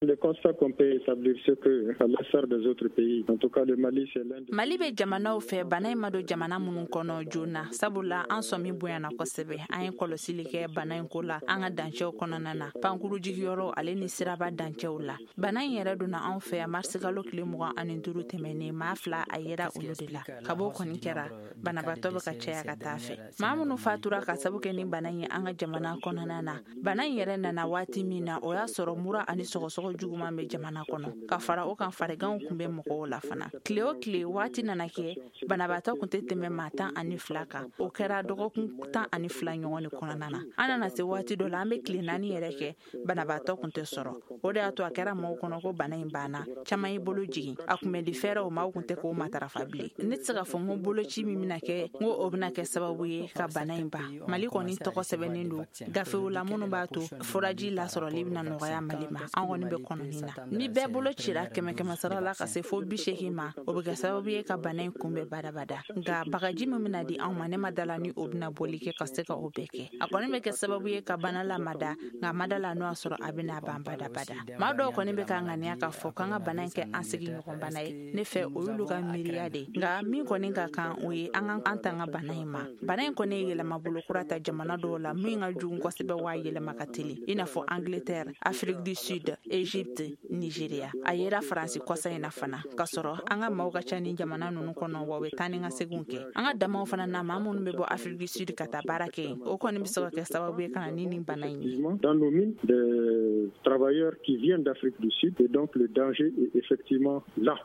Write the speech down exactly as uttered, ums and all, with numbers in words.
Le constat qu'on peut établir, c'est que, à l'instar des autres pays, en tout cas le Mali, c'est l'un des... Mali be jamanaw fɛ bana in ma don jamana minnu kɔnɔ joona sabula an sɔmi bonyana kosɛbɛ an ye kɔlɔsili kɛ bana in ko la an ka dancɛw kɔnɔna na pankuru jigiyɔrɔ ale ni siraba dancɛw la bana in yɛrɛ donna an fɛ yan marsikalo tile mugan ani duuru tɛmɛnen maa fila a yera olu de la ka bɔ kɔni kɛra banabatɔ bɛ ka caya ka taa fɛ maa minnu fatura ka sabu kɛ ni bana in an ka jamana kɔnɔna na bana in yɛrɛ nana waati min na o y'a sɔrɔ mura ani sɔgɔsɔgɔ juguman bɛ jamana kɔnɔ ka fara o kan fariganw kun bɛ mɔgɔw la fana tile o tile waati nana kɛ banabatɔ kun tɛ tɛmɛ maa tan ani fila kan o kɛra dɔgɔkun tan ani fila ɲɔgɔn de kɔnɔna na an nana se waati dɔ la an bɛ tile naani yɛrɛ kɛ banabatɔ kun tɛ sɔrɔ o de y'a to a kɛra maaw kɔnɔ ko bana in banna caman y'i bolo jigin a kunbɛnni fɛɛrɛw maaw kun tɛ k'o matarafa bilen ne tɛ se ka fɔ n ko boloci min bɛna kɛ n ko o bɛna kɛ sababu ye ka bana in ban Mali kɔni tɔgɔ sɛbɛnnen don gafew la minnu b'a to furaji lasɔrɔli bɛna nɔgɔya Mali ma an kɔni bɛ kɔnɔni na ni bɛɛ bolo cira kɛmɛ kɛmɛ sara la ka se fo bi seegin ma o bɛ kɛ sababu ye ka bana in kunbɛn badabada nka bagaji min bɛna di anw ma ne ma dala ni o bɛna boli kɛ ka se ka o bɛɛ kɛ a kɔni bɛ kɛ sababu ye ka bana lamada nka a ma dala n'o y'a sɔrɔ a bɛna ban badabada maa dɔw kɔni bɛ ka ŋaniya k'a fɔ k'an ka bana in kɛ an sigiɲɔgɔn bana ye ne fɛ o y'olu ka miiriya de nka min kɔni ka kan o ye an ka an tanga bana in ma bana in kɔni ye yɛlɛma bolo kura ta jamana dɔw la min ka jugu kosɛbɛ waa yɛlɛma ka teli i n'a fɔ Angleterre, Afrique du Sud, Égypte, Nigeria a yera Faransi kɔsa in na fana ka sɔrɔ an ka maaw ka ca ni jamana ninnu kɔnɔ wa u bɛ taa ni ka seginw kɛ an ka damaw fana na maa minnu bɛ bɔ Afrique du Sud ka taa baara kɛ o kɔni bɛ se ka kɛ sababu ye ka na ni nin bana in ye. Dans nos mines, des travailleurs qui viennent d'Afrique du Sud et donc le danger est effectivement là.